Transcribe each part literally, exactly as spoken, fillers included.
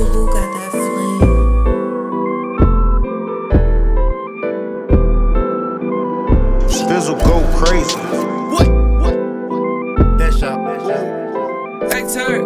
Who, who got that flame? Spizzle go crazy. What? What? That shot. Hey, turn.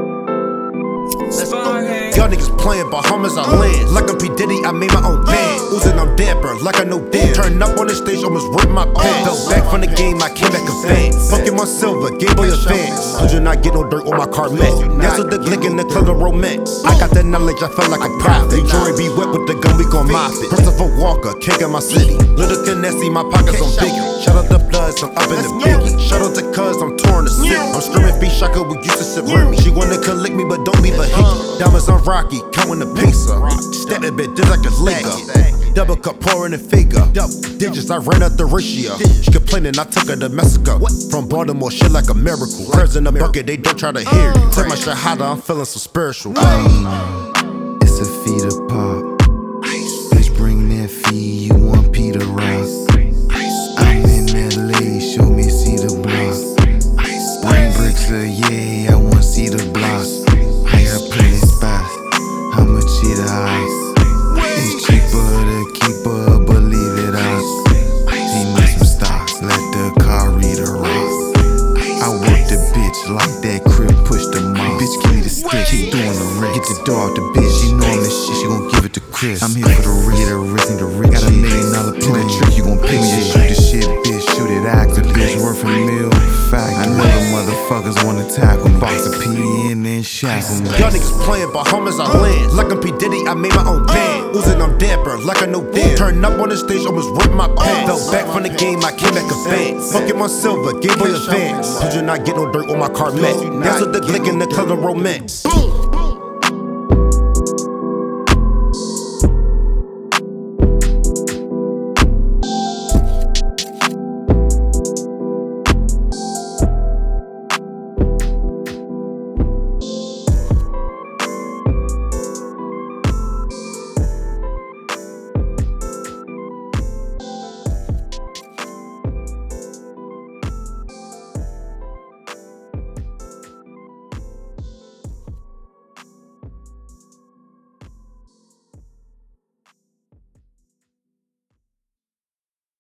Y'all niggas playing Bahamas, I land. Like I'm P. Diddy, I made my own band. Oozing, I'm dapper, like I know Dan. Turn up on the stage, almost ripped my pants. Fell back from the game, I came back advanced. Pokemon Silver, Game Boy Advance. Could you not get no dirt on my car mat? That's what the glick in the club of romance. I got that knowledge, I felt like a prophet. Jory be wet with the gun, we gon' mop it. Christopher Walker, king of my city. Little Kinessi, my pockets on Biggie. Shout out the Bloods, I'm up in the Biggie. Shout out to Cuz, I'm touring the city. I'm screaming B Shaka, we used to sit with me. She wanna collect me, but don't leave a hickey. Diamonds on Rocky, counting the peso. Step a bit, just like a Lego. Double cup pouring a figure. Digits, I ran out the ratio. She complaining, I took her to Mexico. From Baltimore, shit like a miracle. Curves in the bucket, they don't try to hear you. Take my shit hotter, I'm feeling so spiritual. It's a feeder pop. Bitch, bring that fee, you want Peter Ross. I'm in L A, show me see the block. Bring bricks, uh, yeah, I want see the block. I got plenty spots, how much cheetah ice? It's cheaper to keep her, believe it us. He need some stocks, let the car read the rest. I work the bitch like that crib, push the mouth. Bitch, give me the stick, she doing the rest. Get the door out the bitch, she know I'm the shit, she gon' give it to Chris. I'm here for the wrist, get a wrist, need the rich. Got a million dollar plan, that trick, you gon' pick me. Shoot the shit, bitch, shoot it, act the bitch, worth a meal. Fact, I know the motherfuckers wanna tackle me. Box a P in and shackle me. Y'all niggas playing Bahamas, I land. Like I'm P. Diddy, I made my own band. Oozing, I'm dapper, like I know Dan. Turn up on the stage, almost ripped my pants. Fell back from the game, I came back advanced. Pokemon Silver, Game Boy Advance. Could you not get no dirt on my car mat? That's what the glick in the club of romance.